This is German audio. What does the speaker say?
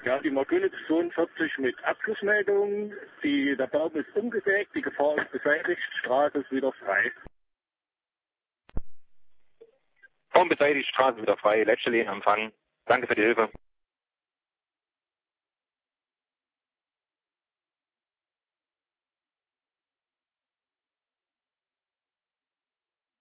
Ja, die Marküne 42 mit Abschlussmeldung. Der Baum ist umgesägt, die Gefahr ist beseitigt, Straße ist wieder frei. Baum beseitigt, Straße wieder frei, letzte Linie empfangen. Danke für die Hilfe.